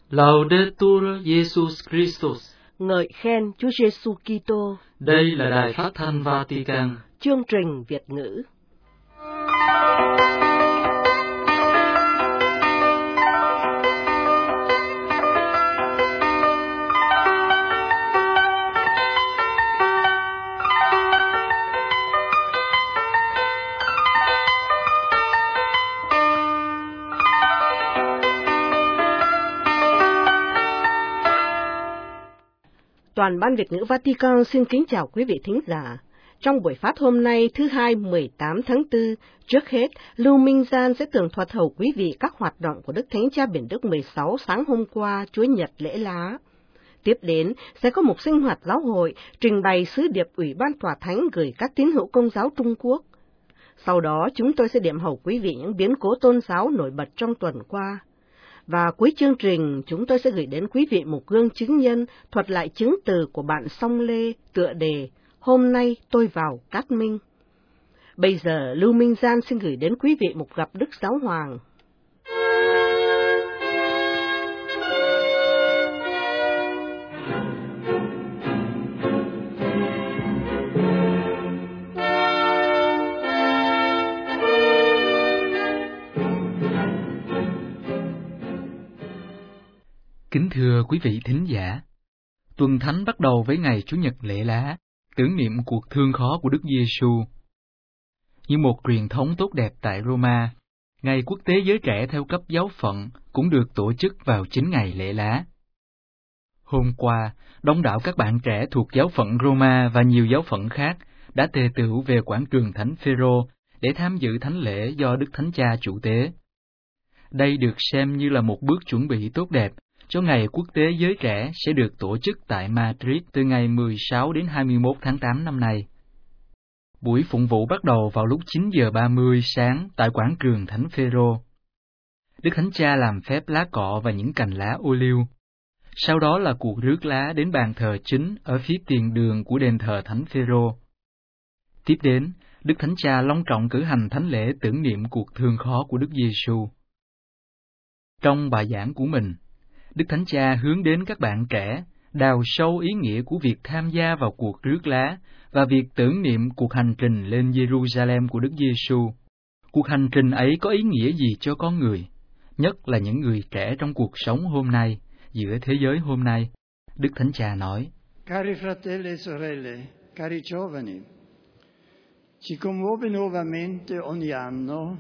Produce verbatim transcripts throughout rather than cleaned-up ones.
Laudetur Jesus Christus. Ngợi khen Chúa Giêsu Kitô. Đây là đài phát thanh Vatican. Chương trình Việt ngữ. Toàn ban Việt ngữ Vatican xin kính chào quý vị thính giả. Trong buổi phát hôm nay thứ hai mười tám tháng tư, trước hết, Lưu Minh Gian sẽ tường thuật hầu quý vị các hoạt động của Đức Thánh Cha Biển Đức mười sáu sáng hôm qua, Chúa Nhật lễ lá. Tiếp đến, sẽ có một sinh hoạt giáo hội trình bày sứ điệp Ủy ban Tòa Thánh gửi các tín hữu Công giáo Trung Quốc. Sau đó, chúng tôi sẽ điểm hầu quý vị những biến cố tôn giáo nổi bật trong tuần qua. Và cuối chương trình, chúng tôi sẽ gửi đến quý vị một gương chứng nhân thuật lại chứng từ của bạn Song Lê, tựa đề Hôm nay tôi vào Cát Minh. Bây giờ, Lưu Minh Gian xin gửi đến quý vị một gặp Đức Giáo Hoàng. Kính thưa quý vị thính giả, tuần thánh bắt đầu với ngày Chủ nhật lễ lá, tưởng niệm cuộc thương khó của Đức Giêsu. Như một truyền thống tốt đẹp tại Roma, ngày quốc tế giới trẻ theo cấp giáo phận cũng được tổ chức vào chính ngày lễ lá. Hôm qua, đông đảo các bạn trẻ thuộc giáo phận Roma và nhiều giáo phận khác đã tề tựu về quảng trường Thánh Phêrô để tham dự thánh lễ do Đức Thánh Cha chủ tế. Đây được xem như là một bước chuẩn bị tốt đẹp cho ngày quốc tế giới trẻ sẽ được tổ chức tại Madrid từ ngày mười sáu đến hai mươi mốt tháng tám năm nay. Buổi phụng vụ bắt đầu vào lúc chín giờ ba mươi sáng tại quảng trường Thánh Phêrô. Đức Thánh Cha làm phép lá cọ và những cành lá ô liu. Sau đó là cuộc rước lá đến bàn thờ chính ở phía tiền đường của đền thờ Thánh Phêrô. Tiếp đến, Đức Thánh Cha long trọng cử hành thánh lễ tưởng niệm cuộc thương khó của Đức Giêsu. Trong bài giảng của mình, Đức Thánh Cha hướng đến các bạn trẻ đào sâu ý nghĩa của việc tham gia vào cuộc rước lá và việc tưởng niệm cuộc hành trình lên Jerusalem của Đức Giêsu. Cuộc hành trình ấy có ý nghĩa gì cho con người, nhất là những người trẻ trong cuộc sống hôm nay, giữa thế giới hôm nay? Đức Thánh Cha nói: Cari fratelli e sorelle, cari giovani, ci commuove nuovamente ogni anno.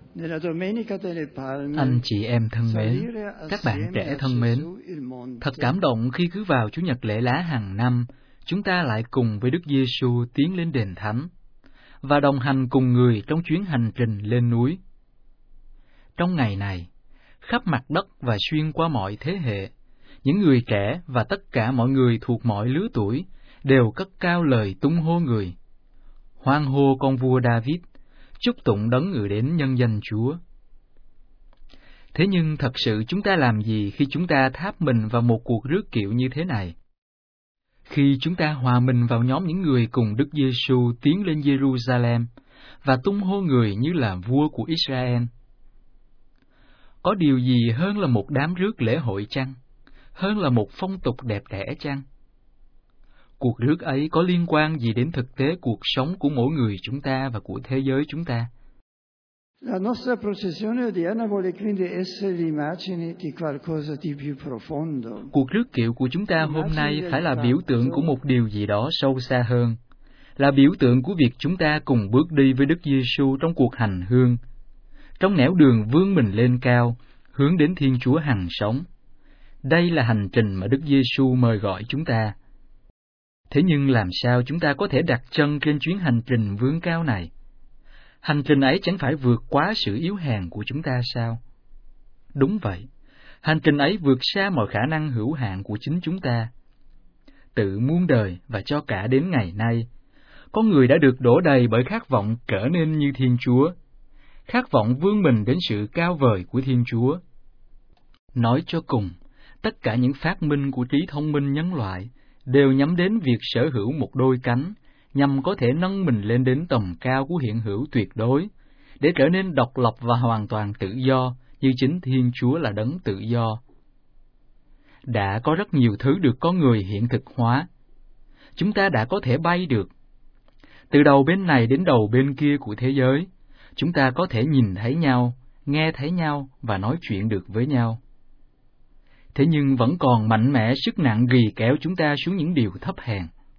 Anh chị em thân mến, các bạn trẻ thân mến, thật cảm động khi cứ vào Chủ nhật lễ lá hàng năm, chúng ta lại cùng với Đức Giêsu tiến lên đền thánh và đồng hành cùng người trong chuyến hành trình lên núi. Trong ngày này, khắp mặt đất và xuyên qua mọi thế hệ, những người trẻ và tất cả mọi người thuộc mọi lứa tuổi đều cất cao lời tung hô người: hoan hô con vua David, chúc tụng đấng ngự đến nhân danh Chúa. Thế nhưng thật sự chúng ta làm gì khi chúng ta tháp mình vào một cuộc rước kiệu như thế này? Khi chúng ta hòa mình vào nhóm những người cùng Đức Giêsu tiến lên Jerusalem và tung hô người như là vua của Israel. Có điều gì hơn là một đám rước lễ hội chăng? Hơn là một phong tục đẹp đẽ chăng? Cuộc rước ấy có liên quan gì đến thực tế cuộc sống của mỗi người chúng ta và của thế giới chúng ta? La nostra processione odierna vuole quindi essere l'immagine di qualcosa di più profondo. Cuộc rước kiệu của chúng ta hôm nay phải là biểu tượng của một điều gì đó sâu xa hơn, là biểu tượng của việc chúng ta cùng bước đi với Đức Giêsu trong cuộc hành hương, trong nẻo đường vươn mình lên cao, hướng đến Thiên Chúa hằng sống. Đây là hành trình mà Đức Giêsu mời gọi chúng ta. Thế nhưng làm sao chúng ta có thể đặt chân trên chuyến hành trình vươn cao này? Hành trình ấy chẳng phải vượt quá sự yếu hèn của chúng ta sao? Đúng vậy, hành trình ấy vượt xa mọi khả năng hữu hạn của chính chúng ta. Tự muôn đời và cho cả đến ngày nay, con người đã được đổ đầy bởi khát vọng trở nên như Thiên Chúa, khát vọng vươn mình đến sự cao vời của Thiên Chúa. Nói cho cùng, tất cả những phát minh của trí thông minh nhân loại đều nhắm đến việc sở hữu một đôi cánh, nhằm có thể nâng mình lên đến tầm cao của hiện hữu tuyệt đối, để trở nên độc lập và hoàn toàn tự do, như chính Thiên Chúa là đấng tự do. đã có rất nhiều thứ được con người hiện thực hóa. Chúng ta đã có thể bay được. Từ đầu bên này đến đầu bên kia của thế giới, chúng ta có thể nhìn thấy nhau, nghe thấy nhau và nói chuyện được với nhau. Thế nhưng vẫn còn mạnh mẽ sức nặng rì kéo chúng ta xuống những điều thấp hèn.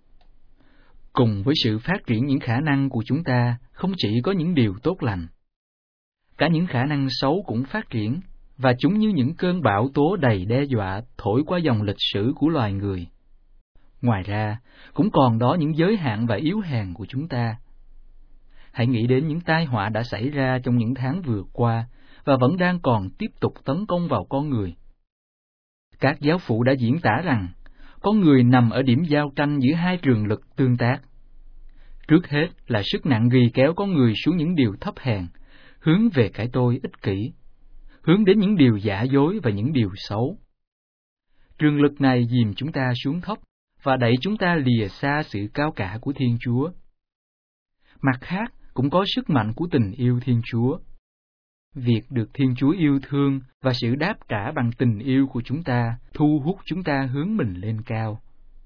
Cùng với sự phát triển những khả năng của chúng ta, không chỉ có những điều tốt lành. Cả những khả năng xấu cũng phát triển, và chúng như những cơn bão tố đầy đe dọa thổi qua dòng lịch sử của loài người. Ngoài ra, cũng còn đó những giới hạn và yếu hèn của chúng ta. Hãy nghĩ đến những tai họa đã xảy ra trong những tháng vừa qua và vẫn đang còn tiếp tục tấn công vào con người. Các giáo phụ đã diễn tả rằng, con người nằm ở điểm giao tranh giữa hai trường lực tương tác. Trước hết là sức nặng rì kéo con người xuống những điều thấp hèn, hướng về cái tôi ích kỷ, hướng đến những điều giả dối và những điều xấu. Trường lực này dìm chúng ta xuống thấp và đẩy chúng ta lìa xa sự cao cả của Thiên Chúa. Mặt khác, cũng có sức mạnh của tình yêu Thiên Chúa. Việc được Thiên Chúa yêu thương và sự đáp trả bằng tình yêu của chúng ta thu hút chúng ta hướng mình lên cao.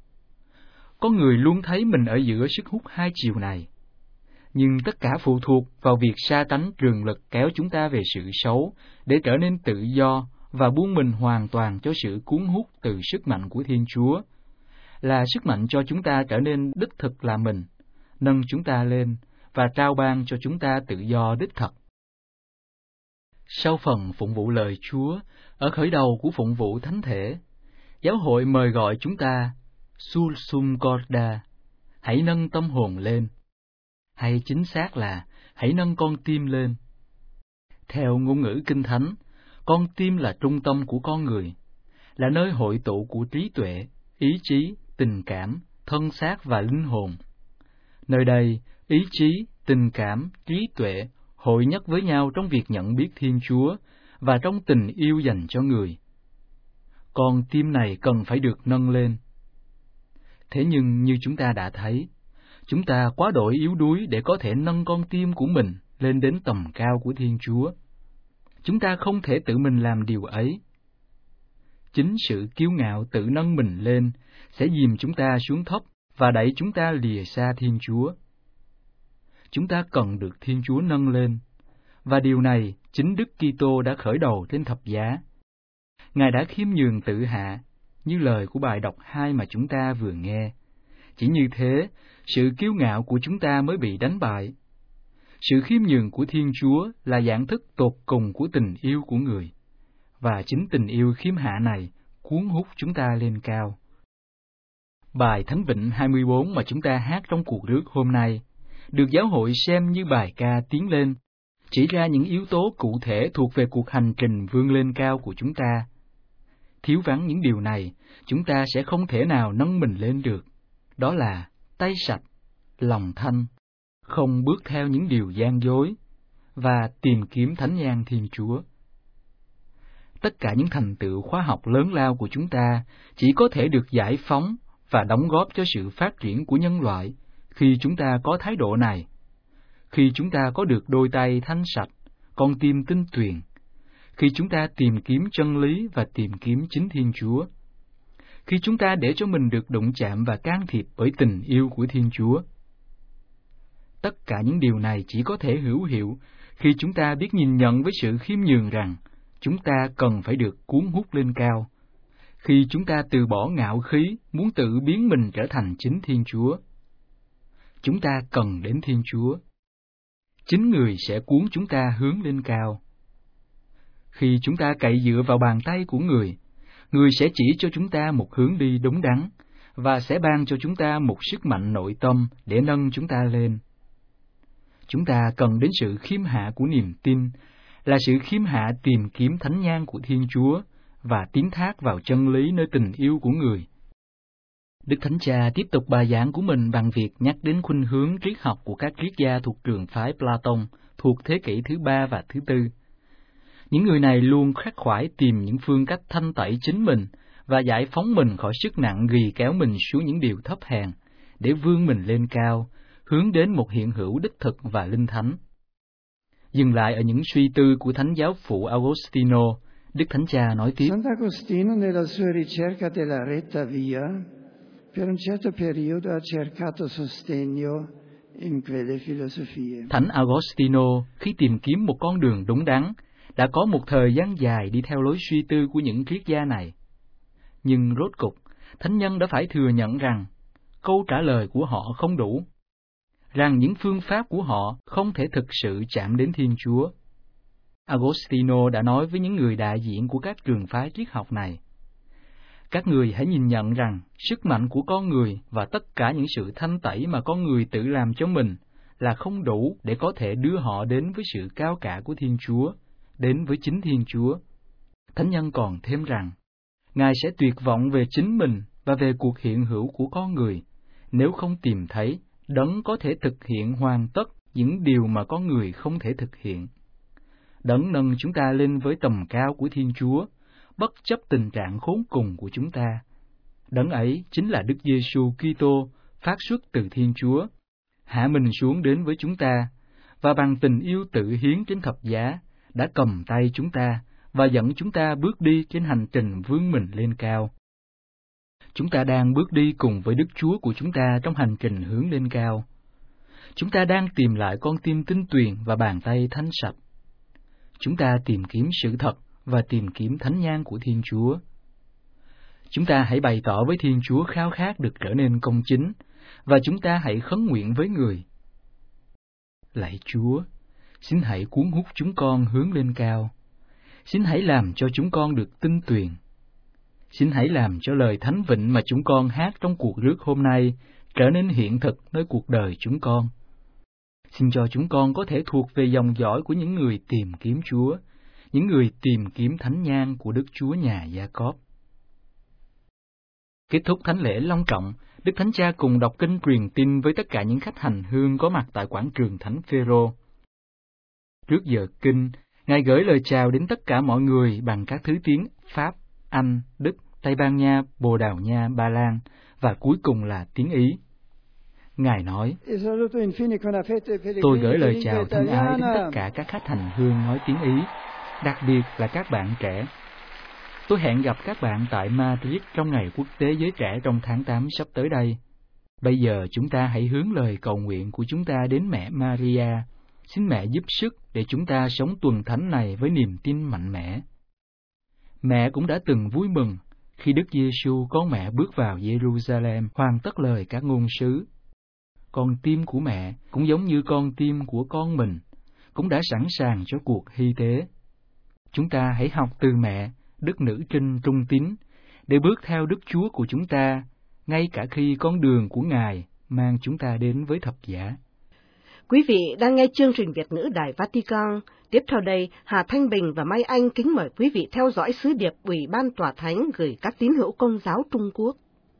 Có người luôn thấy mình ở giữa sức hút hai chiều này, nhưng tất cả phụ thuộc vào việc sa tánh trường lực kéo chúng ta về sự xấu để trở nên tự do và buông mình hoàn toàn cho sự cuốn hút từ sức mạnh của Thiên Chúa, là sức mạnh cho chúng ta trở nên đích thực là mình, nâng chúng ta lên và trao ban cho chúng ta tự do đích thực. Sau phần phụng vụ lời Chúa, ở khởi đầu của phụng vụ thánh thể, giáo hội mời gọi chúng ta Sursum Corda, hãy nâng tâm hồn lên, hay chính xác là hãy nâng con tim lên. Theo ngôn ngữ Kinh Thánh, con tim là trung tâm của con người, là nơi hội tụ của trí tuệ, ý chí, tình cảm, thân xác và linh hồn. Nơi đây, ý chí, tình cảm, trí tuệ hội nhất với nhau trong việc nhận biết Thiên Chúa và trong tình yêu dành cho người. Con tim này cần phải được nâng lên. Thế nhưng như chúng ta đã thấy, chúng ta quá đỗi yếu đuối để có thể nâng con tim của mình lên đến tầm cao của Thiên Chúa. Chúng ta không thể tự mình làm điều ấy. Chính sự kiêu ngạo tự nâng mình lên sẽ dìm chúng ta xuống thấp và đẩy chúng ta lìa xa Thiên Chúa. Chúng ta cần được Thiên Chúa nâng lên, và điều này chính Đức Kitô đã khởi đầu trên thập giá. Ngài đã khiêm nhường tự hạ, như lời của bài đọc hai mà chúng ta vừa nghe. Chỉ như thế, sự kiêu ngạo của chúng ta mới bị đánh bại. Sự khiêm nhường của Thiên Chúa là dạng thức tột cùng của tình yêu của người, và chính tình yêu khiêm hạ này cuốn hút chúng ta lên cao. Bài Thánh Vịnh hai mươi bốn mà chúng ta hát trong cuộc rước hôm nay được giáo hội xem như bài ca tiến lên, chỉ ra những yếu tố cụ thể thuộc về cuộc hành trình vươn lên cao của chúng ta. Thiếu vắng những điều này, chúng ta sẽ không thể nào nâng mình lên được. Đó là tay sạch, lòng thanh, không bước theo những điều gian dối, và tìm kiếm thánh nhan Thiên Chúa. Tất cả những thành tựu khoa học lớn lao của chúng ta chỉ có thể được giải phóng và đóng góp cho sự phát triển của nhân loại khi chúng ta có thái độ này, khi chúng ta có được đôi tay thanh sạch, con tim tinh tuyền, khi chúng ta tìm kiếm chân lý và tìm kiếm chính Thiên Chúa, khi chúng ta để cho mình được đụng chạm và can thiệp bởi tình yêu của Thiên Chúa. Tất cả những điều này chỉ có thể hữu hiệu khi chúng ta biết nhìn nhận với sự khiêm nhường rằng chúng ta cần phải được cuốn hút lên cao, khi chúng ta từ bỏ ngạo khí muốn tự biến mình trở thành chính Thiên Chúa. Chúng ta cần đến Thiên Chúa. Chính Người sẽ cuốn chúng ta hướng lên cao. Khi chúng ta cậy dựa vào bàn tay của Người, Người sẽ chỉ cho chúng ta một hướng đi đúng đắn và sẽ ban cho chúng ta một sức mạnh nội tâm để nâng chúng ta lên. Chúng ta cần đến sự khiêm hạ của niềm tin, là sự khiêm hạ tìm kiếm thánh nhan của Thiên Chúa và tín thác vào chân lý nơi tình yêu của Người. Đức Thánh Cha tiếp tục bài giảng của mình bằng việc nhắc đến khuynh hướng triết học của các triết gia thuộc trường phái Platon thuộc thế kỷ thứ ba và thứ tư. Những người này luôn khắc khoải tìm những phương cách thanh tẩy chính mình và giải phóng mình khỏi sức nặng ghi kéo mình xuống những điều thấp hèn, để vươn mình lên cao, hướng đến một hiện hữu đích thực và linh thánh. Dừng lại ở những suy tư của Thánh giáo phụ Augustino Đức Thánh Cha nói tiếp, Sant'Agostino nella sua ricerca della retta via, per un certo periodo ha cercato sostegno in quelle filosofie. Thánh Agostino khi tìm kiếm một con đường đúng đắn, đã có một thời gian dài đi theo lối suy tư của những triết gia này. Nhưng rốt cục, Thánh Nhân đã phải thừa nhận rằng câu trả lời của họ không đủ, rằng những phương pháp của họ không thể thực sự chạm đến Thiên Chúa. Agostino đã nói với những người đại diện của các trường phái triết học này, các người hãy nhìn nhận rằng sức mạnh của con người và tất cả những sự thanh tẩy mà con người tự làm cho mình là không đủ để có thể đưa họ đến với sự cao cả của Thiên Chúa, đến với chính Thiên Chúa. Thánh Nhân còn thêm rằng, Ngài sẽ tuyệt vọng về chính mình và về cuộc hiện hữu của con người, nếu không tìm thấy Đấng có thể thực hiện hoàn tất những điều mà con người không thể thực hiện. Đấng nâng chúng ta lên với tầm cao của Thiên Chúa, bất chấp tình trạng khốn cùng của chúng ta. Đấng ấy chính là Đức Giêsu Kitô phát xuất từ Thiên Chúa, hạ mình xuống đến với chúng ta, và bằng tình yêu tự hiến trên thập giá, đã cầm tay chúng ta và dẫn chúng ta bước đi trên hành trình vươn mình lên cao. Chúng ta đang bước đi cùng với Đức Chúa của chúng ta trong hành trình hướng lên cao. Chúng ta đang tìm lại con tim tinh tuyền và bàn tay thánh sạch. Chúng ta tìm kiếm sự thật và tìm kiếm thánh nhang của Thiên Chúa. Chúng ta hãy bày tỏ với Thiên Chúa khao khát được trở nên công chính, và chúng ta hãy khấn nguyện với người. Lạy Chúa, xin hãy cuốn hút chúng con hướng lên cao. Xin hãy làm cho chúng con được tinh tuyền. Xin hãy làm cho lời thánh vịnh mà chúng con hát trong cuộc rước hôm nay trở nên hiện thực nơi cuộc đời chúng con. Xin cho chúng con có thể thuộc về dòng dõi của những người tìm kiếm Chúa, những người tìm kiếm thánh nhang của Đức Chúa nhà Gia-cốp. Kết thúc thánh lễ long trọng, Đức Thánh Cha cùng đọc kinh truyền tin với tất cả những khách hành hương có mặt tại quảng trường Thánh Phêrô. Trước giờ kinh, Ngài gửi lời chào đến tất cả mọi người bằng các thứ tiếng Pháp, Anh, Đức, Tây Ban Nha, Bồ Đào Nha, Ba Lan và cuối cùng là tiếng Ý. Ngài nói, tôi gửi lời chào thân ái đến tất cả các khách hành hương nói tiếng Ý, đặc biệt là các bạn trẻ. Tôi hẹn gặp các bạn tại Madrid trong Ngày Quốc tế Giới Trẻ trong tháng tám sắp tới đây. Bây giờ chúng ta hãy hướng lời cầu nguyện của chúng ta đến mẹ Maria. Xin mẹ giúp sức để chúng ta sống tuần thánh này với niềm tin mạnh mẽ. Mẹ cũng đã từng vui mừng khi Đức Giêsu con mẹ bước vào Jerusalem hoàn tất lời các ngôn sứ. Con tim của mẹ cũng giống như con tim của con mình, cũng đã sẵn sàng cho cuộc hy tế. Chúng ta hãy học từ mẹ, Đức Nữ Trinh trung tín, để bước theo Đức Chúa của chúng ta, ngay cả khi con đường của Ngài mang chúng ta đến với thập giá. Quý vị đang nghe chương trình Việt ngữ Đài Vatican. Tiếp theo đây, Hà Thanh Bình và Mai Anh kính mời quý vị theo dõi sứ điệp Ủy ban Tòa Thánh gửi các tín hữu Công giáo Trung Quốc.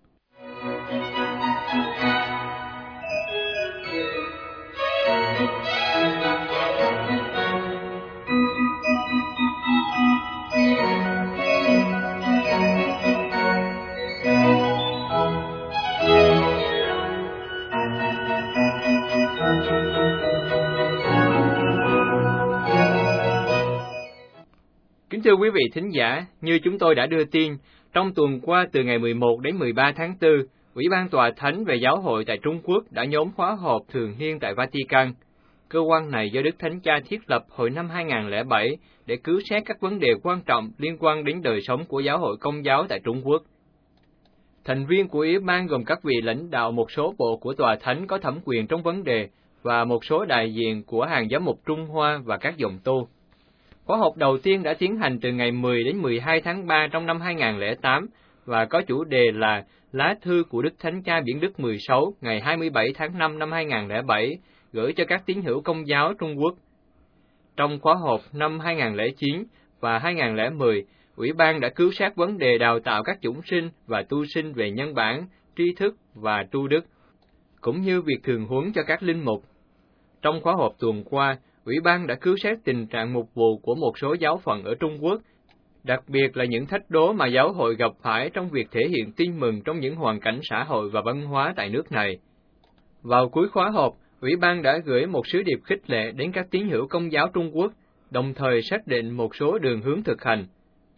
Kính thưa quý vị thính giả, như chúng tôi đã đưa tin, trong tuần qua từ ngày mười một đến mười ba tháng tư, Ủy ban Tòa Thánh về Giáo hội tại Trung Quốc đã nhóm khóa họp thường niên tại Vatican. Cơ quan này do Đức Thánh Cha thiết lập hồi năm hai không không bảy để cứu xét các vấn đề quan trọng liên quan đến đời sống của giáo hội Công giáo tại Trung Quốc. Thành viên của Ủy ban gồm các vị lãnh đạo một số bộ của Tòa Thánh có thẩm quyền trong vấn đề và một số đại diện của hàng giám mục Trung Hoa và các dòng tu. Khóa họp đầu tiên đã tiến hành từ ngày mười đến mười hai tháng ba trong năm hai không không tám và có chủ đề là Lá thư của Đức Thánh Cha Biển Đức mười sáu ngày hai mươi bảy tháng năm năm hai không không bảy gửi cho các tín hữu Công giáo Trung Quốc. Trong khóa họp năm hai không không chín và hai không không mười, Ủy ban đã cứu sát vấn đề đào tạo các chủng sinh và tu sinh về nhân bản, tri thức và tu đức, cũng như việc thường huấn cho các linh mục. Trong khóa họp tuần qua, Ủy ban đã cứu xét tình trạng mục vụ của một số giáo phận ở Trung Quốc, đặc biệt là những thách đố mà giáo hội gặp phải trong việc thể hiện tin mừng trong những hoàn cảnh xã hội và văn hóa tại nước này. Vào cuối khóa họp, Ủy ban đã gửi một sứ điệp khích lệ đến các tín hữu Công giáo Trung Quốc, đồng thời xác định một số đường hướng thực hành.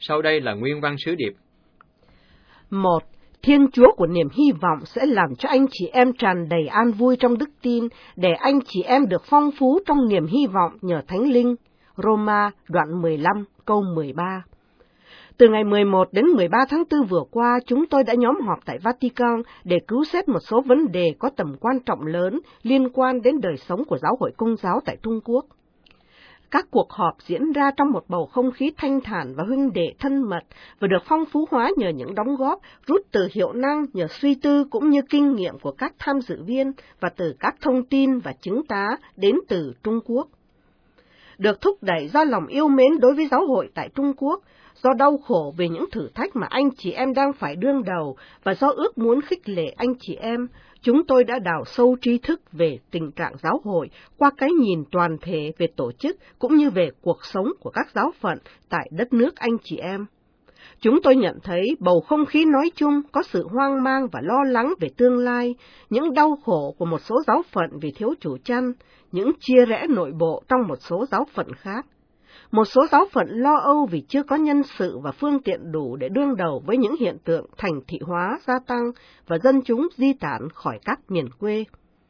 Sau đây là nguyên văn sứ điệp. Một, Thiên Chúa của niềm hy vọng sẽ làm cho anh chị em tràn đầy an vui trong đức tin, để anh chị em được phong phú trong niềm hy vọng nhờ Thánh Linh. Roma đoạn mười lăm câu mười ba. Từ ngày mười một đến mười ba tháng tư vừa qua, chúng tôi đã nhóm họp tại Vatican để cứu xét một số vấn đề có tầm quan trọng lớn liên quan đến đời sống của giáo hội Công giáo tại Trung Quốc. Các cuộc họp diễn ra trong một bầu không khí thanh thản và huynh đệ thân mật và được phong phú hóa nhờ những đóng góp rút từ hiệu năng, nhờ suy tư cũng như kinh nghiệm của các tham dự viên và từ các thông tin và chứng tá đến từ Trung Quốc. Được thúc đẩy do lòng yêu mến đối với giáo hội tại Trung Quốc, do đau khổ về những thử thách mà anh chị em đang phải đương đầu và do ước muốn khích lệ anh chị em, chúng tôi đã đào sâu trí thức về tình trạng giáo hội qua cái nhìn toàn thể về tổ chức cũng như về cuộc sống của các giáo phận tại đất nước anh chị em. Chúng tôi nhận thấy bầu không khí nói chung có sự hoang mang và lo lắng về tương lai, những đau khổ của một số giáo phận vì thiếu chủ chăn, những chia rẽ nội bộ trong một số giáo phận khác. Một số giáo phận lo âu vì chưa có nhân sự và phương tiện đủ để đương đầu với những hiện tượng thành thị hóa gia tăng và dân chúng di tản khỏi các miền quê.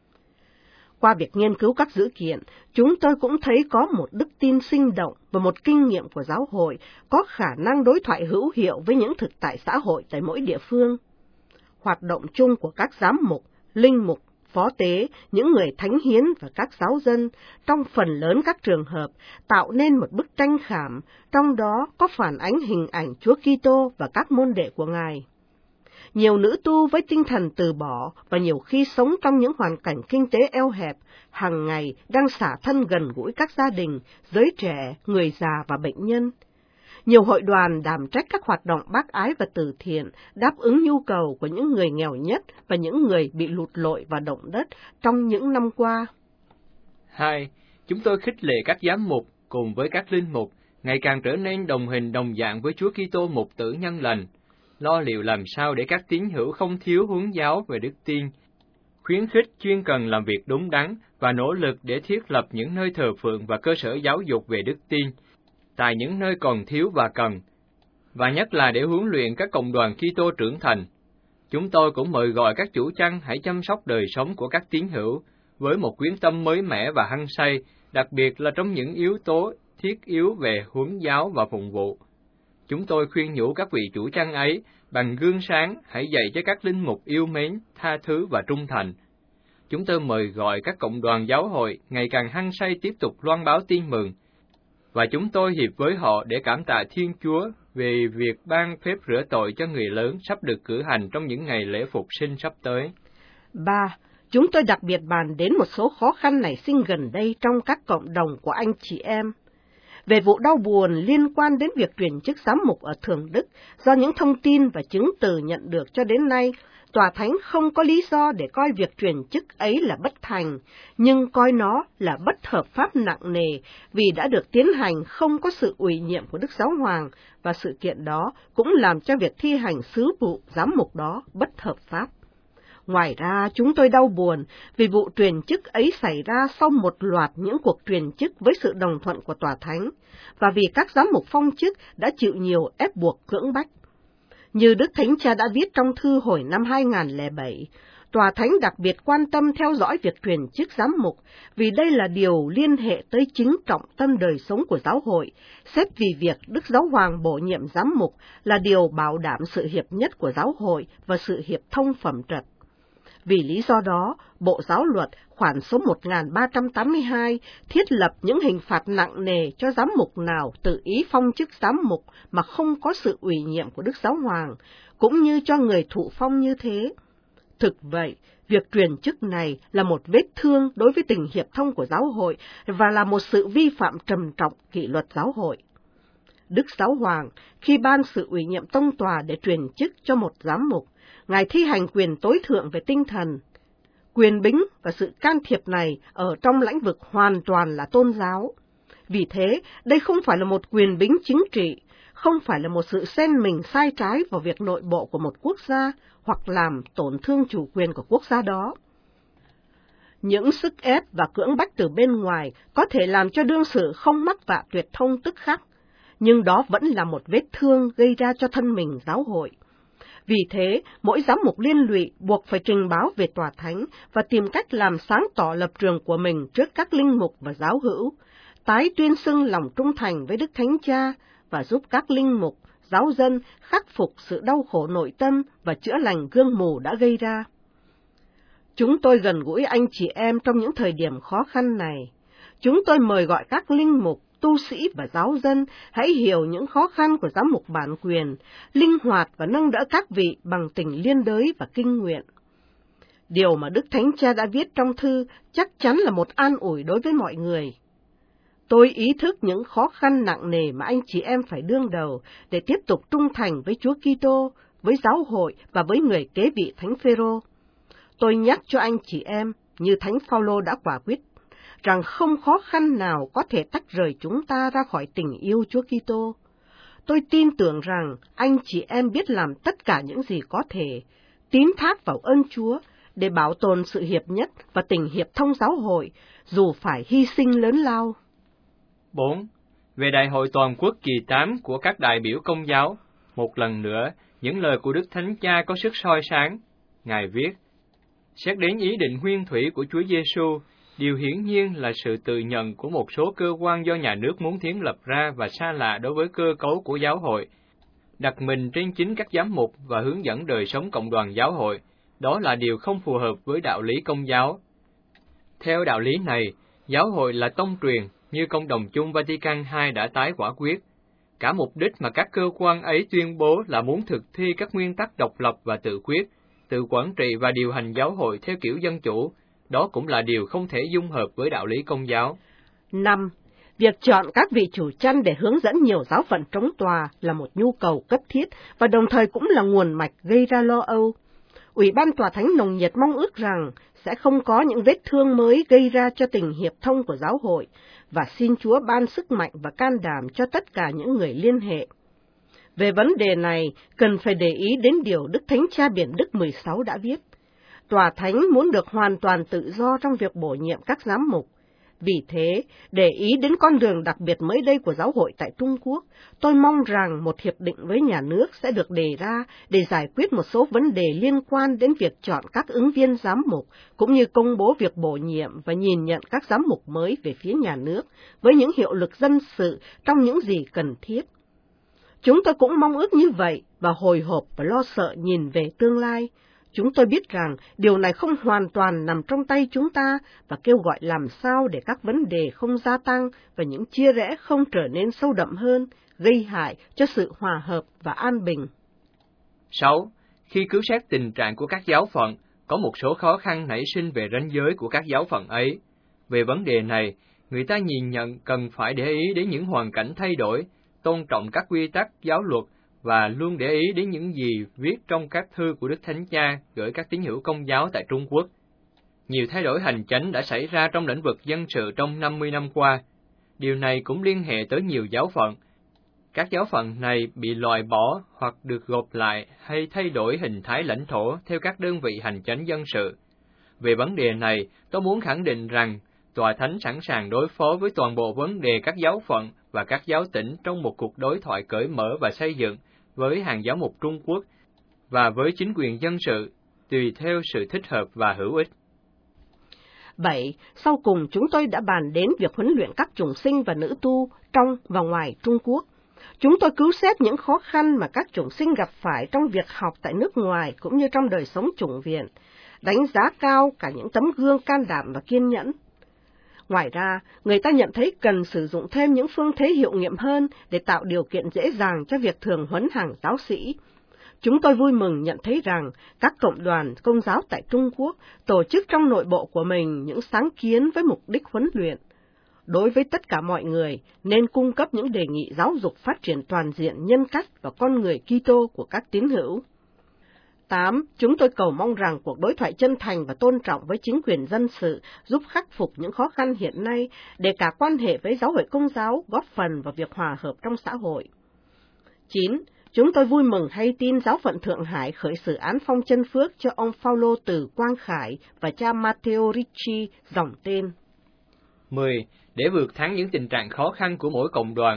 Qua việc nghiên cứu các dữ kiện, chúng tôi cũng thấy có một đức tin sinh động và một kinh nghiệm của giáo hội có khả năng đối thoại hữu hiệu với những thực tại xã hội tại mỗi địa phương. Hoạt động chung của các giám mục, linh mục, phó tế, những người thánh hiến và các giáo dân, trong phần lớn các trường hợp, tạo nên một bức tranh khảm, trong đó có phản ánh hình ảnh Chúa Kitô và các môn đệ của Ngài. Nhiều nữ tu với tinh thần từ bỏ và nhiều khi sống trong những hoàn cảnh kinh tế eo hẹp, hàng ngày đang xả thân gần gũi các gia đình, giới trẻ, người già và bệnh nhân. Nhiều hội đoàn đảm trách các hoạt động bác ái và từ thiện, đáp ứng nhu cầu của những người nghèo nhất và những người bị lụt lội và động đất trong những năm qua. Hai, chúng tôi khích lệ các giám mục cùng với các linh mục ngày càng trở nên đồng hình đồng dạng với Chúa Kitô mục tử nhân lành, lo liệu làm sao để các tín hữu không thiếu huấn giáo về đức tin, khuyến khích chuyên cần làm việc đúng đắn và nỗ lực để thiết lập những nơi thờ phượng và cơ sở giáo dục về đức tin tại những nơi còn thiếu và cần, và nhất là để huấn luyện các cộng đoàn Kitô trưởng thành. Chúng tôi cũng mời gọi các chủ chăn hãy chăm sóc đời sống của các tín hữu với một quyết tâm mới mẻ và hăng say, đặc biệt là trong những yếu tố thiết yếu về huấn giáo và phụng vụ. Chúng tôi khuyên nhủ các vị chủ chăn ấy bằng gương sáng hãy dạy cho các linh mục yêu mến, tha thứ và trung thành. Chúng tôi mời gọi các cộng đoàn giáo hội ngày càng hăng say tiếp tục loan báo tin mừng, và chúng tôi hiệp với họ để cảm tạ Thiên Chúa về việc ban phép rửa tội cho người lớn sắp được cử hành trong những ngày lễ phục sinh sắp tới. Ba, chúng tôi đặc biệt bàn đến một số khó khăn nảy sinh gần đây trong các cộng đồng của anh chị em. Về vụ đau buồn liên quan đến việc truyền chức giám mục ở Thường Đức, do những thông tin và chứng từ nhận được cho đến nay, Tòa Thánh không có lý do để coi việc truyền chức ấy là bất thành, nhưng coi nó là bất hợp pháp nặng nề vì đã được tiến hành không có sự ủy nhiệm của Đức Giáo Hoàng, và sự kiện đó cũng làm cho việc thi hành sứ vụ giám mục đó bất hợp pháp. Ngoài ra, chúng tôi đau buồn vì vụ truyền chức ấy xảy ra sau một loạt những cuộc truyền chức với sự đồng thuận của Tòa Thánh, và vì các giám mục phong chức đã chịu nhiều ép buộc cưỡng bách. Như Đức Thánh Cha đã viết trong thư hồi năm hai nghìn lẻ bảy, Tòa Thánh đặc biệt quan tâm theo dõi việc truyền chức giám mục, vì đây là điều liên hệ tới chính trọng tâm đời sống của giáo hội, xét vì việc Đức Giáo Hoàng bổ nhiệm giám mục là điều bảo đảm sự hiệp nhất của giáo hội và sự hiệp thông phẩm trật. Vì lý do đó, Bộ Giáo luật khoản số một nghìn ba trăm tám mươi hai thiết lập những hình phạt nặng nề cho giám mục nào tự ý phong chức giám mục mà không có sự ủy nhiệm của Đức Giáo Hoàng, cũng như cho người thụ phong như thế. Thực vậy, việc truyền chức này là một vết thương đối với tình hiệp thông của giáo hội và là một sự vi phạm trầm trọng kỷ luật giáo hội. Đức Giáo Hoàng, khi ban sự ủy nhiệm tông tòa để truyền chức cho một giám mục, Ngài thi hành quyền tối thượng về tinh thần. Quyền bính và sự can thiệp này ở trong lĩnh vực hoàn toàn là tôn giáo. Vì thế, đây không phải là một quyền bính chính trị, không phải là một sự xen mình sai trái vào việc nội bộ của một quốc gia hoặc làm tổn thương chủ quyền của quốc gia đó. Những sức ép và cưỡng bách từ bên ngoài có thể làm cho đương sự không mắc vạ tuyệt thông tức khắc, nhưng đó vẫn là một vết thương gây ra cho thân mình giáo hội. Vì thế, mỗi giám mục liên lụy buộc phải trình báo về tòa thánh và tìm cách làm sáng tỏ lập trường của mình trước các linh mục và giáo hữu, tái tuyên xưng lòng trung thành với Đức Thánh Cha và giúp các linh mục, giáo dân khắc phục sự đau khổ nội tâm và chữa lành gương mù đã gây ra. Chúng tôi gần gũi anh chị em trong những thời điểm khó khăn này. Chúng tôi mời gọi các linh mục, tu sĩ và giáo dân hãy hiểu những khó khăn của giám mục bản quyền, linh hoạt và nâng đỡ các vị bằng tình liên đới và kinh nguyện. Điều mà Đức Thánh Cha đã viết trong thư chắc chắn là một an ủi đối với mọi người. Tôi ý thức những khó khăn nặng nề mà anh chị em phải đương đầu để tiếp tục trung thành với Chúa Kitô, với giáo hội và với người kế vị Thánh Phêrô. Tôi nhắc cho anh chị em, như Thánh Phaolô đã quả quyết, rằng không khó khăn nào có thể tách rời chúng ta ra khỏi tình yêu Chúa Kitô. Tôi tin tưởng rằng anh chị em biết làm tất cả những gì có thể, tín thác vào ơn Chúa để bảo tồn sự hiệp nhất và tình hiệp thông giáo hội, dù phải hy sinh lớn lao. bốn. Về Đại hội Toàn quốc kỳ tám của các đại biểu Công giáo, một lần nữa, những lời của Đức Thánh Cha có sức soi sáng. Ngài viết, xét đến ý định nguyên thủy của Chúa Giêsu, điều hiển nhiên là sự tự nhận của một số cơ quan do nhà nước muốn thiết lập ra và xa lạ đối với cơ cấu của giáo hội, đặt mình trên chính các giám mục và hướng dẫn đời sống cộng đoàn giáo hội, đó là điều không phù hợp với đạo lý Công giáo. Theo đạo lý này, giáo hội là tông truyền, như Công đồng chung Vatican hai đã tái quả quyết. Cả mục đích mà các cơ quan ấy tuyên bố là muốn thực thi các nguyên tắc độc lập và tự quyết, tự quản trị và điều hành giáo hội theo kiểu dân chủ, đó cũng là điều không thể dung hợp với đạo lý Công giáo. năm. Việc chọn các vị chủ chăn để hướng dẫn nhiều giáo phận trống tòa là một nhu cầu cấp thiết và đồng thời cũng là nguồn mạch gây ra lo âu. Ủy ban Tòa Thánh nồng nhiệt mong ước rằng sẽ không có những vết thương mới gây ra cho tình hiệp thông của giáo hội, và xin Chúa ban sức mạnh và can đảm cho tất cả những người liên hệ. Về vấn đề này, cần phải để ý đến điều Đức Thánh Cha Biển Đức mười sáu đã viết. Tòa Thánh muốn được hoàn toàn tự do trong việc bổ nhiệm các giám mục. Vì thế, để ý đến con đường đặc biệt mới đây của giáo hội tại Trung Quốc, tôi mong rằng một hiệp định với nhà nước sẽ được đề ra để giải quyết một số vấn đề liên quan đến việc chọn các ứng viên giám mục, cũng như công bố việc bổ nhiệm và nhìn nhận các giám mục mới về phía nhà nước, với những hiệu lực dân sự trong những gì cần thiết. Chúng tôi cũng mong ước như vậy và hồi hộp và lo sợ nhìn về tương lai. Chúng tôi biết rằng điều này không hoàn toàn nằm trong tay chúng ta và kêu gọi làm sao để các vấn đề không gia tăng và những chia rẽ không trở nên sâu đậm hơn, gây hại cho sự hòa hợp và an bình. sáu. Khi cứu xét tình trạng của các giáo phận, có một số khó khăn nảy sinh về ranh giới của các giáo phận ấy. Về vấn đề này, người ta nhìn nhận cần phải để ý đến những hoàn cảnh thay đổi, tôn trọng các quy tắc giáo luật, và luôn để ý đến những gì viết trong các thư của Đức Thánh Cha gửi các tín hữu Công giáo tại Trung Quốc. Nhiều thay đổi hành chánh đã xảy ra trong lĩnh vực dân sự trong năm mươi năm qua. Điều này cũng liên hệ tới nhiều giáo phận. Các giáo phận này bị loại bỏ hoặc được gộp lại hay thay đổi hình thái lãnh thổ theo các đơn vị hành chánh dân sự. Về vấn đề này, tôi muốn khẳng định rằng Tòa Thánh sẵn sàng đối phó với toàn bộ vấn đề các giáo phận và các giáo tỉnh trong một cuộc đối thoại cởi mở và xây dựng với hàng giáo mục Trung Quốc và với chính quyền dân sự, tùy theo sự thích hợp và hữu ích. bảy. Sau cùng chúng tôi đã bàn đến việc huấn luyện các chủng sinh và nữ tu trong và ngoài Trung Quốc. Chúng tôi cứu xét những khó khăn mà các chủng sinh gặp phải trong việc học tại nước ngoài cũng như trong đời sống chủng viện, đánh giá cao cả những tấm gương can đảm và kiên nhẫn. Ngoài ra, người ta nhận thấy cần sử dụng thêm những phương thế hiệu nghiệm hơn để tạo điều kiện dễ dàng cho việc thường huấn hàng giáo sĩ. Chúng tôi vui mừng nhận thấy rằng các cộng đoàn Công giáo tại Trung Quốc tổ chức trong nội bộ của mình những sáng kiến với mục đích huấn luyện. Đối với tất cả mọi người, nên cung cấp những đề nghị giáo dục phát triển toàn diện nhân cách và con người Kitô của các tín hữu. tám. Chúng tôi cầu mong rằng cuộc đối thoại chân thành và tôn trọng với chính quyền dân sự giúp khắc phục những khó khăn hiện nay để cả quan hệ với giáo hội Công giáo góp phần vào việc hòa hợp trong xã hội. chín. Chúng tôi vui mừng hay tin giáo phận Thượng Hải khởi xử án phong chân phước cho ông Phaolô Từ Quang Khải và cha Matteo Ricci dòng tên. mười. Để vượt thắng những tình trạng khó khăn của mỗi cộng đoàn,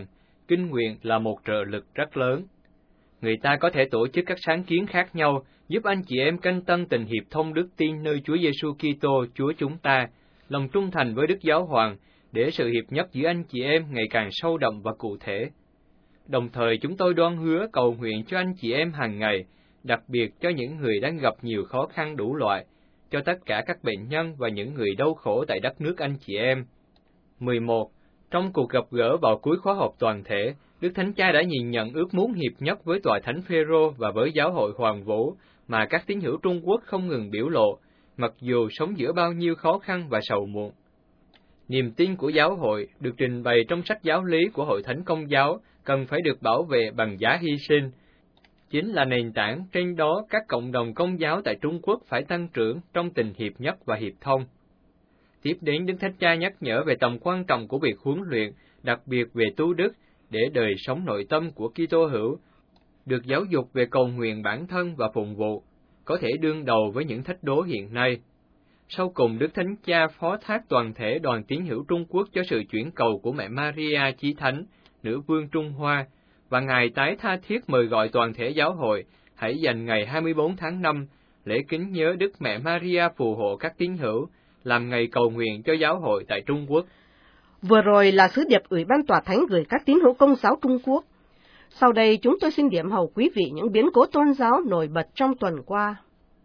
kinh nguyện là một trợ lực rất lớn. Người ta có thể tổ chức các sáng kiến khác nhau, giúp anh chị em canh tân tình hiệp thông đức tin nơi Chúa Giêsu Kitô, Chúa chúng ta, lòng trung thành với Đức Giáo Hoàng, để sự hiệp nhất giữa anh chị em ngày càng sâu đậm và cụ thể. Đồng thời chúng tôi đoan hứa cầu nguyện cho anh chị em hàng ngày, đặc biệt cho những người đang gặp nhiều khó khăn đủ loại, cho tất cả các bệnh nhân và những người đau khổ tại đất nước anh chị em. mười một. Trong cuộc gặp gỡ vào cuối khóa học toàn thể, Đức Thánh Cha đã nhìn nhận ước muốn hiệp nhất với Tòa Thánh Phêrô và với Giáo hội Hoàng Vũ mà các tín hữu Trung Quốc không ngừng biểu lộ, mặc dù sống giữa bao nhiêu khó khăn và sầu muộn. Niềm tin của giáo hội được trình bày trong sách giáo lý của Hội Thánh Công giáo cần phải được bảo vệ bằng giá hy sinh. Chính là nền tảng trên đó các cộng đồng Công giáo tại Trung Quốc phải tăng trưởng trong tình hiệp nhất và hiệp thông. Tiếp đến, Đức Thánh Cha nhắc nhở về tầm quan trọng của việc huấn luyện, đặc biệt về tu đức, để đời sống nội tâm của Kitô hữu được giáo dục về cầu nguyện bản thân và phụng vụ, có thể đương đầu với những thách đố hiện nay. Sau cùng, Đức Thánh Cha phó thác toàn thể đoàn tín hữu Trung Quốc cho sự chuyển cầu của mẹ Maria Chí Thánh, nữ vương Trung Hoa, và Ngài tái tha thiết mời gọi toàn thể giáo hội hãy dành ngày hai mươi bốn tháng năm, lễ kính nhớ Đức Mẹ Maria phù hộ các tín hữu, làm ngày cầu nguyện cho giáo hội tại Trung Quốc. Vừa rồi là sứ điệp Ủy ban Tòa Thánh gửi các tín hữu Công giáo Trung Quốc. Sau đây chúng tôi xin điểm hầu quý vị những biến cố tôn giáo nổi bật trong tuần qua.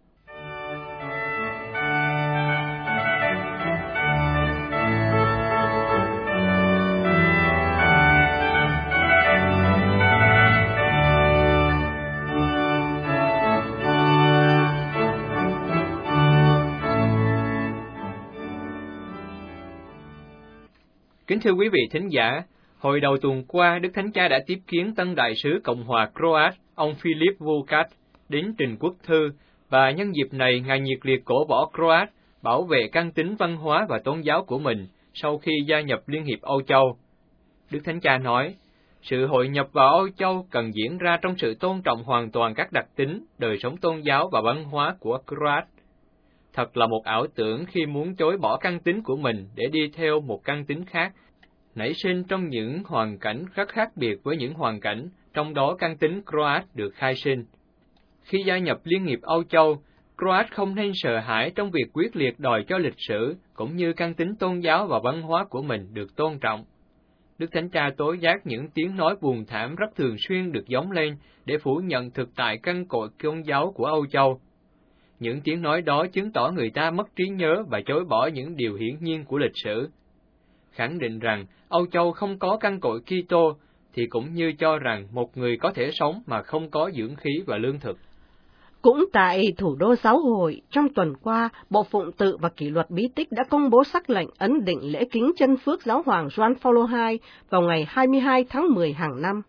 Kính thưa quý vị thính giả, hồi đầu tuần qua, Đức Thánh Cha đã tiếp kiến Tân Đại sứ Cộng hòa Croat, ông Filip Vukac, đến trình quốc thư, và nhân dịp này, Ngài nhiệt liệt cổ võ Croat bảo vệ căn tính văn hóa và tôn giáo của mình sau khi gia nhập Liên hiệp Âu Châu. Đức Thánh Cha nói, sự hội nhập vào Âu Châu cần diễn ra trong sự tôn trọng hoàn toàn các đặc tính, đời sống tôn giáo và văn hóa của Croat. Thật là một ảo tưởng khi muốn chối bỏ căn tính của mình để đi theo một căn tính khác, nảy sinh trong những hoàn cảnh rất khác biệt với những hoàn cảnh, trong đó căn tính Croat được khai sinh. Khi gia nhập Liên hiệp Âu Châu, Croat không nên sợ hãi trong việc quyết liệt đòi cho lịch sử, cũng như căn tính tôn giáo và văn hóa của mình được tôn trọng. Đức Thánh Cha tố giác những tiếng nói buồn thảm rất thường xuyên được gióng lên để phủ nhận thực tại căn cội tôn giáo của Âu Châu. Những tiếng nói đó chứng tỏ người ta mất trí nhớ và chối bỏ những điều hiển nhiên của lịch sử. Khẳng định rằng Âu Châu không có căn cội Kitô thì cũng như cho rằng một người có thể sống mà không có dưỡng khí và lương thực. Cũng tại thủ đô giáo hội, trong tuần qua, Bộ Phụng tự và Kỷ luật bí tích đã công bố sắc lệnh ấn định lễ kính chân phước Giáo hoàng Gioan Phaolô hai vào ngày hai mươi hai tháng mười hàng năm.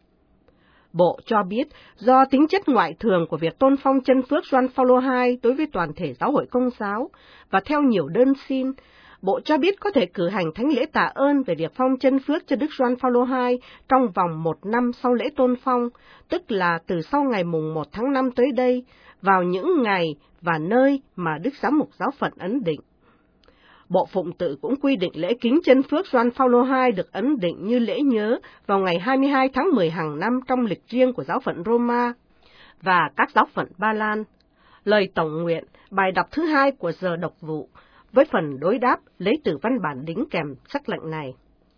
Bộ cho biết, do tính chất ngoại thường của việc tôn phong chân phước Gioan Phaolô hai đối với toàn thể giáo hội Công giáo, và theo nhiều đơn xin, Bộ cho biết có thể cử hành thánh lễ tạ ơn về việc phong chân phước cho Đức Gioan Phaolô hai trong vòng một năm sau lễ tôn phong, tức là từ sau ngày mùng một tháng năm tới đây, vào những ngày và nơi mà Đức Giám mục Giáo phận ấn định. Bộ Phụng tự cũng quy định lễ kính chân phước Gioan Phaolô hai được ấn định như lễ nhớ vào ngày hai mươi hai tháng mười hàng năm trong lịch riêng của Giáo phận Roma và các giáo phận Ba Lan. Lời tổng nguyện, bài đọc thứ hai của giờ đọc vụ, với phần đối đáp lấy từ văn bản đính kèm sắc lệnh này.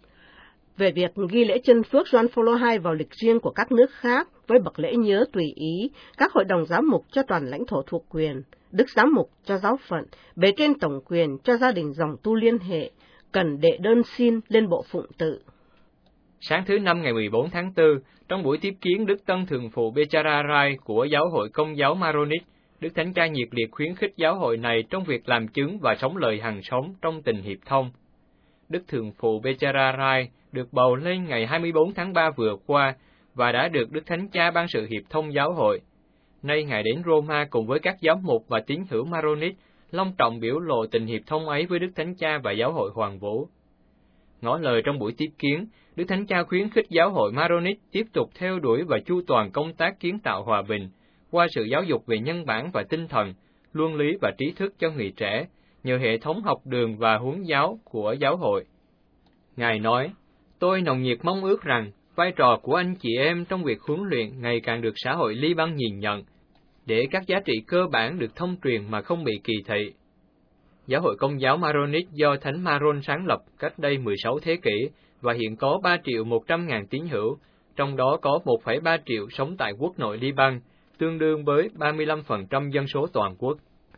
Về việc ghi lễ chân phước Gioan Phaolô hai vào lịch riêng của các nước khác với bậc lễ nhớ tùy ý, các hội đồng giám mục cho toàn lãnh thổ thuộc quyền, Đức Giám mục cho giáo phận, bề trên tổng quyền cho gia đình dòng tu liên hệ, cần đệ đơn xin lên Bộ Phụng tự. Sáng thứ Năm ngày mười bốn tháng tư, trong buổi tiếp kiến Đức Tân Thường phụ Becharai của Giáo hội Công giáo Maronit, Đức Thánh Cha nhiệt liệt khuyến khích giáo hội này trong việc làm chứng và sống lời hằng sống trong tình hiệp thông. Đức Thường phụ Becharai được bầu lên ngày hai mươi bốn tháng ba vừa qua và đã được Đức Thánh Cha ban sự hiệp thông giáo hội. Nay Ngài đến Roma cùng với các giám mục và tín hữu Maronit, long trọng biểu lộ tình hiệp thông ấy với Đức Thánh Cha và giáo hội Hoàng Vũ. Ngỏ lời trong buổi tiếp kiến, Đức Thánh Cha khuyến khích giáo hội Maronit tiếp tục theo đuổi và chu toàn công tác kiến tạo hòa bình, qua sự giáo dục về nhân bản và tinh thần, luân lý và trí thức cho người trẻ, nhờ hệ thống học đường và huấn giáo của giáo hội. Ngài nói, tôi nồng nhiệt mong ước rằng, vai trò của anh chị em trong việc huấn luyện ngày càng được xã hội Liban nhìn nhận, để các giá trị cơ bản được thông truyền mà không bị kỳ thị. Giáo hội Công giáo Maronite do Thánh Maron sáng lập cách đây mười sáu thế kỷ và hiện có ba triệu một trăm ngàn tín hữu, trong đó có một phẩy ba triệu sống tại quốc nội Liban, tương đương với ba mươi lăm phần trăm dân số toàn quốc.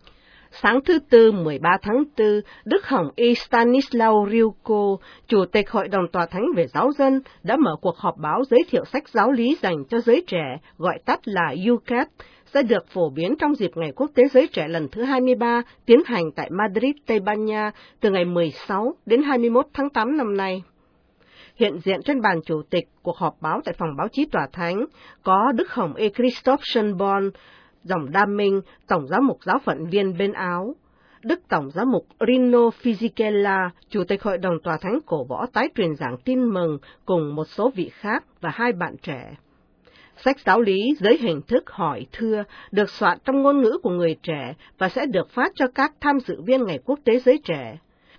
Sáng thứ Tư mười ba tháng tư, Đức Hồng Y Stanislaw Ryuko, Chủ tịch Hội đồng Tòa Thánh về Giáo dân, đã mở cuộc họp báo giới thiệu sách giáo lý dành cho giới trẻ, gọi tắt là u cát, sẽ được phổ biến trong dịp Ngày Quốc tế Giới Trẻ lần thứ hai mươi ba, tiến hành tại Madrid, Tây Ban Nha, từ ngày mười sáu đến hai mươi mốt tháng tám năm nay. Hiện diện trên bàn chủ tịch cuộc họp báo tại phòng báo chí Tòa Thánh có Đức Hồng Y Christoph Schönborn, dòng Đam Minh, Tổng giám mục giáo phận viên bên Áo, Đức Tổng giám mục Rino Fisichella, Chủ tịch Hội đồng Tòa Thánh cổ võ tái truyền giảng tin mừng cùng một số vị khác và hai bạn trẻ. Sách giáo lý dưới hình thức hỏi thưa được soạn trong ngôn ngữ của người trẻ và sẽ được phát cho các tham dự viên Ngày Quốc tế Giới Trẻ.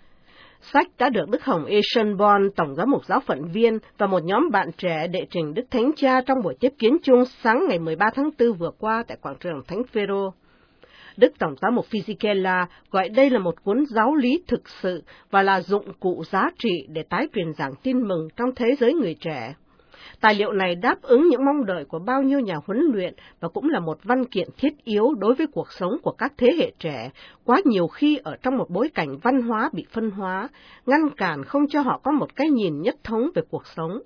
Sách đã được Đức Hồng Y Schönborn, Tổng giám mục giáo phận viên và một nhóm bạn trẻ đệ trình Đức Thánh Cha trong buổi tiếp kiến chung sáng ngày mười ba tháng tư vừa qua tại quảng trường Thánh Phêrô. Đức Tổng giám mục Fisichella gọi đây là một cuốn giáo lý thực sự và là dụng cụ giá trị để tái truyền giảng tin mừng trong thế giới người trẻ. Tài liệu này đáp ứng những mong đợi của bao nhiêu nhà huấn luyện và cũng là một văn kiện thiết yếu đối với cuộc sống của các thế hệ trẻ, quá nhiều khi ở trong một bối cảnh văn hóa bị phân hóa, ngăn cản không cho họ có một cái nhìn nhất thống về cuộc sống.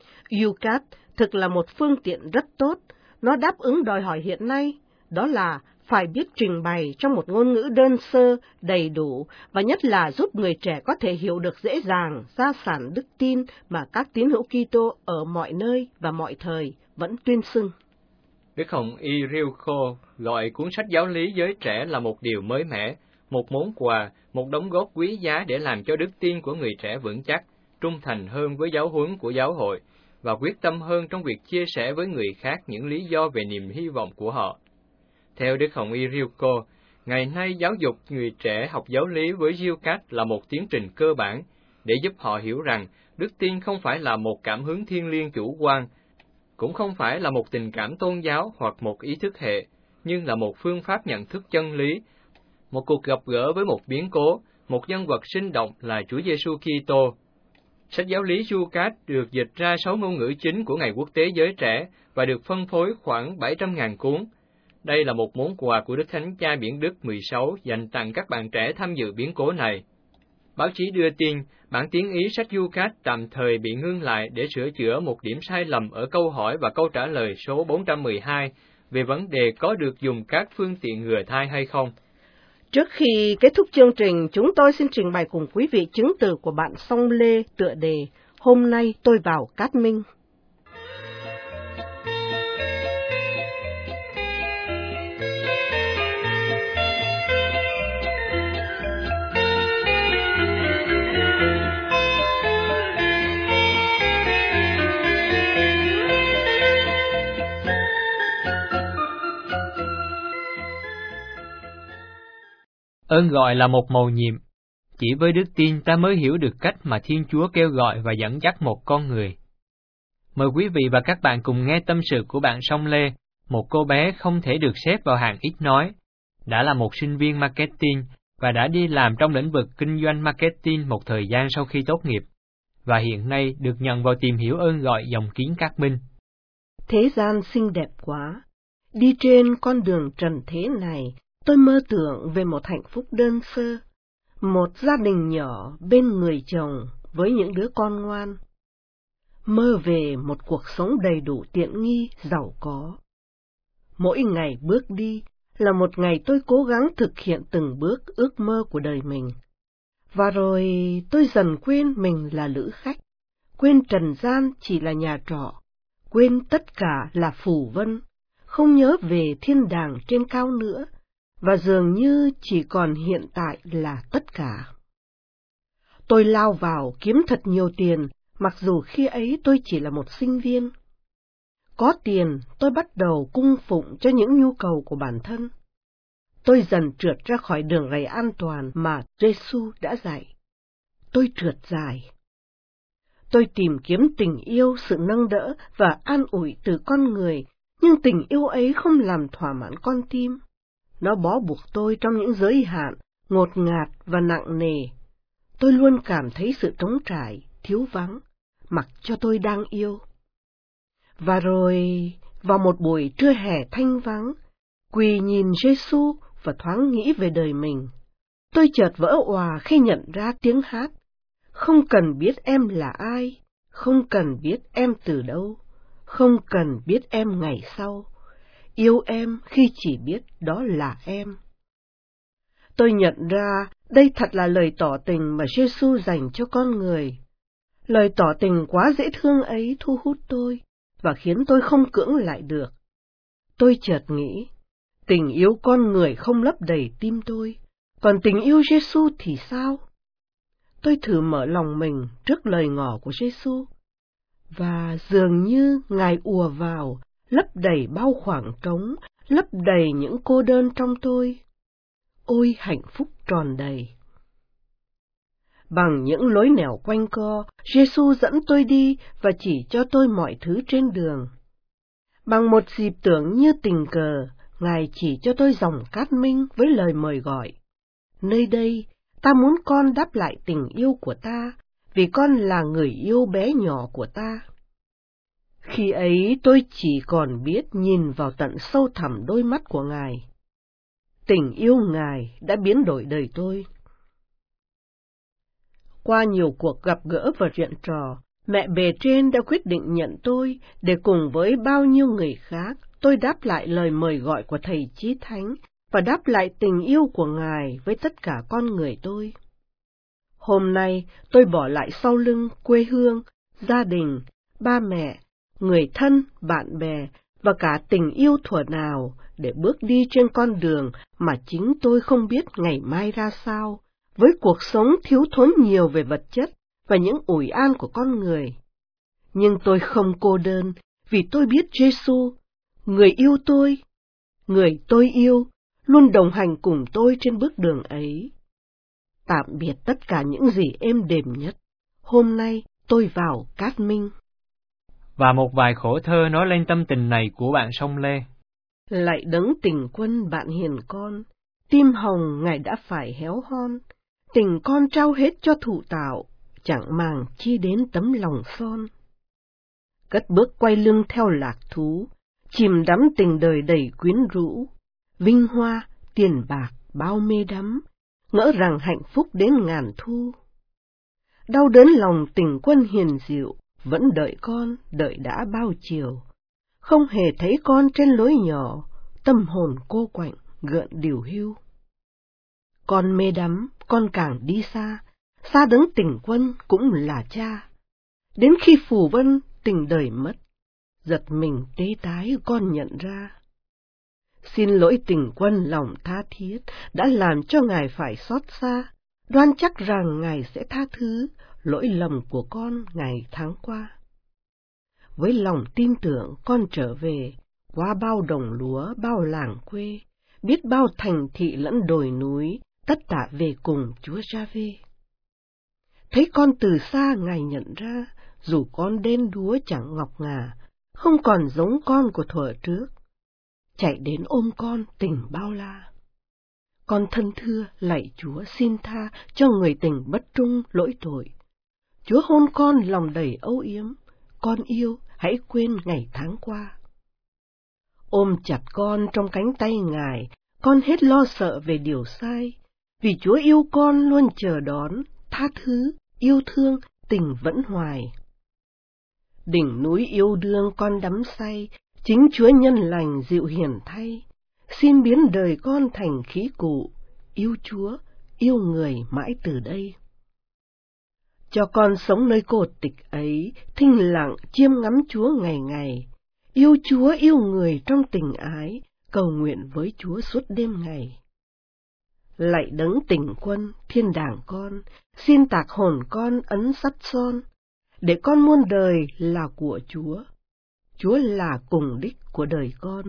u cát thực là một phương tiện rất tốt, nó đáp ứng đòi hỏi hiện nay, đó là phải biết trình bày trong một ngôn ngữ đơn sơ, đầy đủ, và nhất là giúp người trẻ có thể hiểu được dễ dàng gia sản đức tin mà các tín hữu Kitô ở mọi nơi và mọi thời vẫn tuyên xưng. Đức Hồng Y Ryuko gọi cuốn sách giáo lý giới trẻ là một điều mới mẻ, một món quà, một đóng góp quý giá để làm cho đức tin của người trẻ vững chắc, trung thành hơn với giáo huấn của giáo hội, và quyết tâm hơn trong việc chia sẻ với người khác những lý do về niềm hy vọng của họ. Theo Đức Hồng Y Ryuko, ngày nay giáo dục người trẻ học giáo lý với u cát là một tiến trình cơ bản, để giúp họ hiểu rằng đức tin không phải là một cảm hứng thiêng liêng chủ quan, cũng không phải là một tình cảm tôn giáo hoặc một ý thức hệ, nhưng là một phương pháp nhận thức chân lý, một cuộc gặp gỡ với một biến cố, một nhân vật sinh động là Chúa Giêsu Kitô. Sách giáo lý u cát được dịch ra sáu ngôn ngữ chính của Ngày Quốc tế Giới Trẻ và được phân phối khoảng bảy trăm nghìn cuốn. Đây là một món quà của Đức Thánh Cha Biển Đức mười sáu dành tặng các bạn trẻ tham dự biến cố này. Báo chí đưa tin, bản tiếng Ý sách u cát tạm thời bị ngưng lại để sửa chữa một điểm sai lầm ở câu hỏi và câu trả lời số bốn trăm mười hai về vấn đề có được dùng các phương tiện ngừa thai hay không. Trước khi kết thúc chương trình, chúng tôi xin trình bày cùng quý vị chứng từ của bạn Song Lê tựa đề Hôm nay tôi vào Cát Minh. Ơn gọi là một mầu nhiệm. Chỉ với đức tin ta mới hiểu được cách mà Thiên Chúa kêu gọi và dẫn dắt một con người. Mời quý vị và các bạn cùng nghe tâm sự của bạn Song Lê, một cô bé không thể được xếp vào hàng ít nói, đã là một sinh viên marketing và đã đi làm trong lĩnh vực kinh doanh marketing một thời gian sau khi tốt nghiệp, và hiện nay được nhận vào tìm hiểu ơn gọi dòng Kiến Cát Minh. Thế gian xinh đẹp quá. Đi trên con đường trần thế này, tôi mơ tưởng về một hạnh phúc đơn sơ, một gia đình nhỏ bên người chồng với những đứa con ngoan. Mơ về một cuộc sống đầy đủ tiện nghi, giàu có. Mỗi ngày bước đi là một ngày tôi cố gắng thực hiện từng bước ước mơ của đời mình. Và rồi tôi dần quên mình là lữ khách, quên trần gian chỉ là nhà trọ, quên tất cả là phù vân, không nhớ về thiên đàng trên cao nữa, và dường như chỉ còn hiện tại là tất cả. Tôi lao vào kiếm thật nhiều tiền, mặc dù khi ấy tôi chỉ là một sinh viên. Có tiền, tôi bắt đầu cung phụng cho những nhu cầu của bản thân. Tôi dần trượt ra khỏi đường ray an toàn mà Giêsu đã dạy. Tôi trượt dài. Tôi tìm kiếm tình yêu, sự nâng đỡ và an ủi từ con người, nhưng tình yêu ấy không làm thỏa mãn con tim. Nó bó buộc tôi trong những giới hạn, ngột ngạt và nặng nề. Tôi luôn cảm thấy sự trống trải, thiếu vắng, mặc cho tôi đang yêu. Và rồi, vào một buổi trưa hè thanh vắng, quỳ nhìn Giê-xu và thoáng nghĩ về đời mình, tôi chợt vỡ òa khi nhận ra tiếng hát. Không cần biết em là ai, không cần biết em từ đâu, không cần biết em ngày sau, yêu em khi chỉ biết đó là em. Tôi nhận ra đây thật là lời tỏ tình mà Giê-xu dành cho con người. Lời tỏ tình quá dễ thương ấy thu hút tôi và khiến tôi không cưỡng lại được. Tôi chợt nghĩ, tình yêu con người không lấp đầy tim tôi, còn tình yêu Giê-xu thì sao? Tôi thử mở lòng mình trước lời ngỏ của Giê-xu, và dường như Ngài ùa vào, lấp đầy bao khoảng trống, lấp đầy những cô đơn trong tôi. Ôi hạnh phúc tròn đầy! Bằng những lối nẻo quanh co, Giê-xu dẫn tôi đi và chỉ cho tôi mọi thứ trên đường. Bằng một dịp tưởng như tình cờ, Ngài chỉ cho tôi dòng cát minh với lời mời gọi. Nơi đây, ta muốn con đáp lại tình yêu của ta, vì con là người yêu bé nhỏ của ta. Khi ấy tôi chỉ còn biết nhìn vào tận sâu thẳm đôi mắt của Ngài. Tình yêu Ngài đã biến đổi đời tôi. Qua nhiều cuộc gặp gỡ và chuyện trò, mẹ bề trên đã quyết định nhận tôi để cùng với bao nhiêu người khác, tôi đáp lại lời mời gọi của Thầy Chí Thánh và đáp lại tình yêu của Ngài với tất cả con người tôi. Hôm nay tôi bỏ lại sau lưng quê hương, gia đình, ba mẹ, người thân, bạn bè và cả tình yêu thuở nào để bước đi trên con đường mà chính tôi không biết ngày mai ra sao, với cuộc sống thiếu thốn nhiều về vật chất và những ủi an của con người. Nhưng tôi không cô đơn vì tôi biết Giê-xu, người yêu tôi, người tôi yêu, luôn đồng hành cùng tôi trên bước đường ấy. Tạm biệt tất cả những gì êm đềm nhất, hôm nay tôi vào Cát Minh. Và một vài khổ thơ nói lên tâm tình này của bạn Song Lê. Lạy Đấng Tình Quân bạn hiền con, tim hồng Ngài đã phải héo hon, tình con trao hết cho thụ tạo, chẳng màng chi đến tấm lòng son. Cất bước quay lưng theo lạc thú, chìm đắm tình đời đầy quyến rũ, vinh hoa, tiền bạc, bao mê đắm, ngỡ rằng hạnh phúc đến ngàn thu. Đau đớn lòng Tình Quân hiền dịu, vẫn đợi con, đợi đã bao chiều, không hề thấy con trên lối nhỏ, tâm hồn cô quạnh, gợn điều hưu. Con mê đắm, con càng đi xa, xa Đấng Tình Quân cũng là cha. Đến khi phù vân tình đời mất, giật mình tê tái con nhận ra. Xin lỗi Tình Quân lòng tha thiết, đã làm cho Ngài phải xót xa, đoan chắc rằng Ngài sẽ tha thứ lỗi lầm của con ngày tháng qua. Với lòng tin tưởng con trở về, qua bao đồng lúa, bao làng quê, biết bao thành thị lẫn đồi núi, tất cả về cùng Chúa Giê-hô. Thấy con từ xa Ngài nhận ra, dù con đen đúa chẳng ngọc ngà, không còn giống con của thuở trước. Chạy đến ôm con tình bao la. Con thân thưa lạy Chúa xin tha cho người tình bất trung lỗi tội. Chúa hôn con lòng đầy âu yếm, con yêu hãy quên ngày tháng qua. Ôm chặt con trong cánh tay Ngài, con hết lo sợ về điều sai, vì Chúa yêu con luôn chờ đón, tha thứ, yêu thương, tình vẫn hoài. Đỉnh núi yêu đương con đắm say, chính Chúa nhân lành dịu hiền thay, xin biến đời con thành khí cụ, yêu Chúa, yêu người mãi từ đây. Cho con sống nơi cột tịch ấy, thinh lặng chiêm ngắm Chúa ngày ngày, yêu Chúa yêu người trong tình ái, cầu nguyện với Chúa suốt đêm ngày. Lạy Đấng Tình Quân, thiên đàng con, xin tạc hồn con ấn sắt son, để con muôn đời là của Chúa, Chúa là cùng đích của đời con.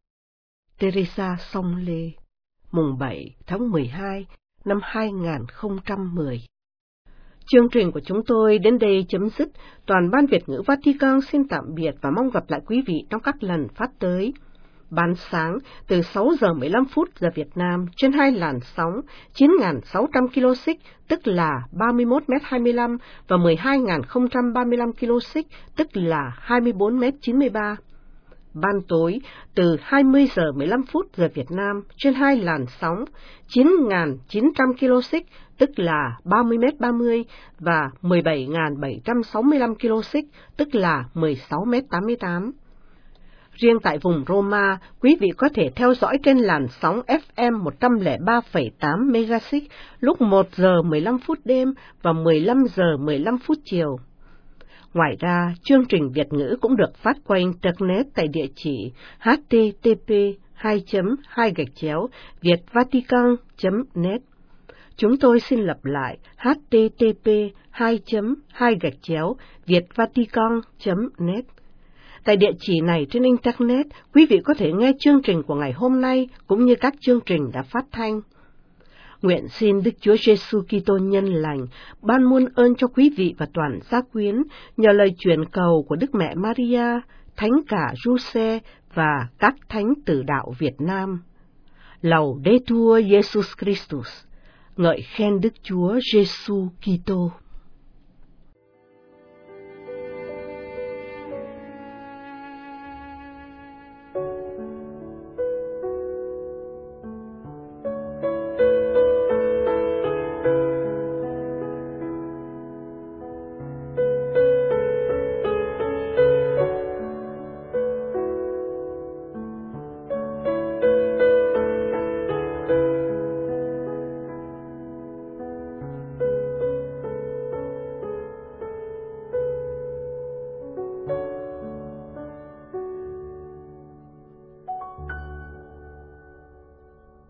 Teresa Song Lê, mùng bảy tháng mười hai năm hai nghìn không trăm mười. Chương trình của chúng tôi đến đây chấm dứt. Toàn ban Việt ngữ Vatican xin tạm biệt và mong gặp lại quý vị trong các lần phát tới. Ban sáng từ sáu giờ mười lăm phút giờ Việt Nam trên hai làn sóng chín nghìn sáu trăm ki lô xích tức là ba mươi mốt mét hai mươi lăm và mười hai nghìn không trăm ba mươi lăm ki lô xích tức là hai mươi bốn mét chín mươi ba. Ban tối từ hai mươi giờ mười lăm phút giờ Việt Nam trên hai làn sóng chín nghìn chín trăm ki lô xích tức là ba mươi mét ba mươi và mười bảy nghìn bảy trăm sáu mươi lăm ki lô xích tức là mười sáu mét tám mươi tám. Riêng tại vùng Roma, quý vị có thể theo dõi trên làn sóng ép em một trăm lẻ ba phẩy tám MHz lúc một giờ mười lăm phút đêm và mười lăm giờ mười lăm phút chiều. Ngoài ra, chương trình Việt ngữ cũng được phát qua Internet tại địa chỉ h t t p hai chấm hai gạch chéo vietvatican chấm net. Chúng tôi xin lặp lại h t t p hai chấm hai gạch chéo vietvatican chấm net. Tại địa chỉ này trên Internet, quý vị có thể nghe chương trình của ngày hôm nay cũng như các chương trình đã phát thanh. Nguyện xin Đức Chúa Giêsu Kitô nhân lành ban muôn ơn cho quý vị và toàn gia quyến nhờ lời truyền cầu của Đức Mẹ Maria, Thánh cả Giuse và các thánh tử đạo Việt Nam. Laudetur Jesus Christus, ngợi khen Đức Chúa Giêsu Kitô.